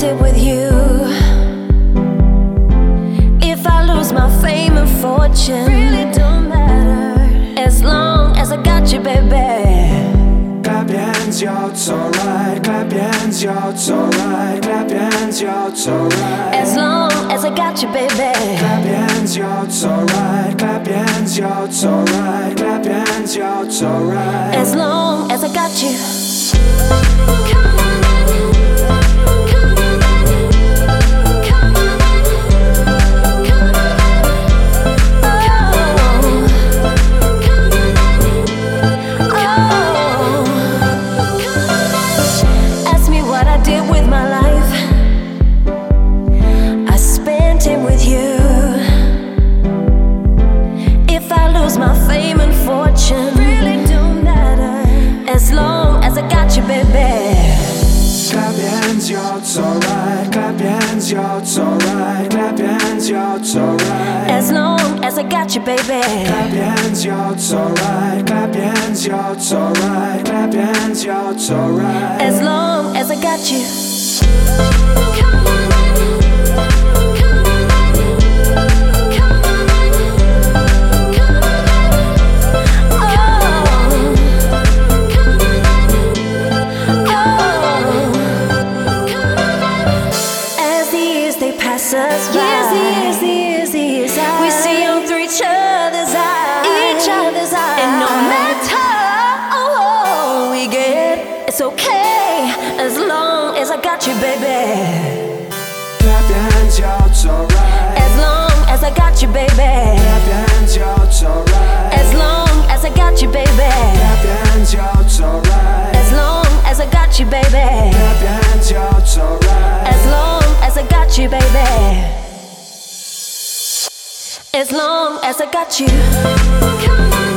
it with you. If I lose my fame and fortune, really don't matter, as long as I got you, baby. Clap your hands, yo, it's alright. Clap your hands, yo, it's alright. Clap your hands, yo, it's alright. As long as I got you, baby. Clap your hands, yo, it's alright. Clap your hands, yo, it's alright. Clap your hands, yo, it's alright. As long as I got you. My fame and fortune really don't matter, as long as I got you, baby. Clap your hands, yo, it's alright. Clap your hands, yo, it's alright. Clap your hands, yo, it's alright. As long as I got you, baby. Clap your hands, yo, it's alright. Clap your hands, yo, it's alright. Clap your hands, yo, it's alright. As long as I got you. Years, we see on through each other's eyes, and no matter we get, it's okay, as long as I got you, baby. Clap your hands, yo, it's alright. As long as I got you, baby. Clap your hands, yo, it's alright. As long as I got you, baby. Clap your hands, yo, it's alright. As long as I got you, baby. Clap your hands, yo, it's alright. As long as I got you, baby. As long as I got you.